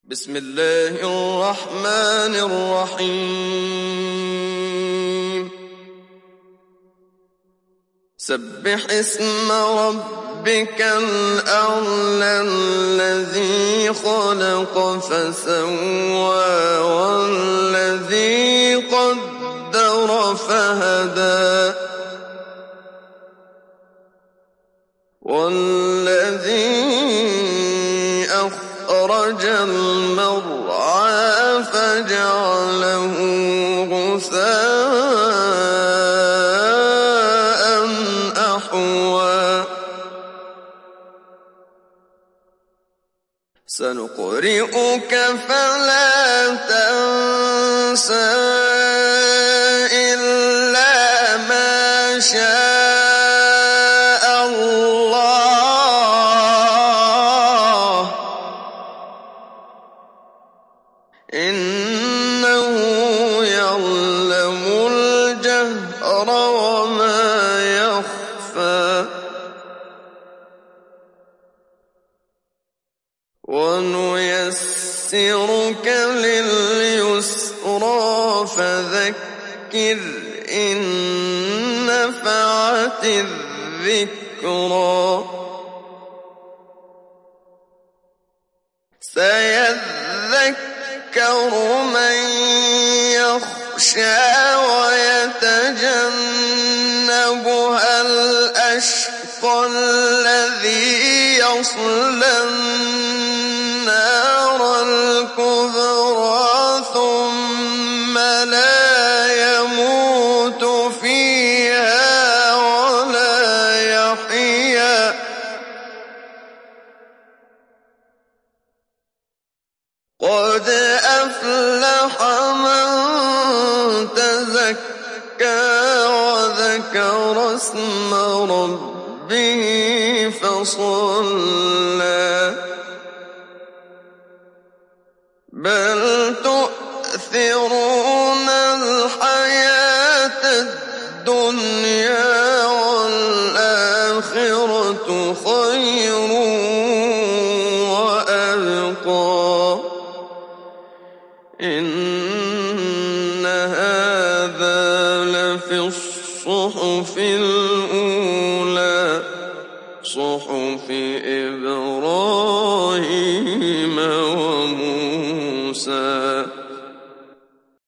بسم الله الرحمن الرحيم سبح اسم ربك الأعلى الذي خلق فسوى والذي قدر فهدى والذي أخرج المرعى فجعله غثاء أحوى سنقرئك فلا تنسى إلا ما شاء الله إنه يعلم الجهر وما يخفى ونيسرك لليسرى فذكر إن نفعت الذكرى سيذكر من يخشى ويتجنبها الأشقى الذي يصلى النار الكبرى ثم لا يموت فيها ولا يحيا قد أفلح من تزكى وذكر اسم ربه فصلى بل تؤثرون الحياة الدنيا والآخرة خير وأبقى إن هذا لفي الصحف الأولى صحف إبراهيم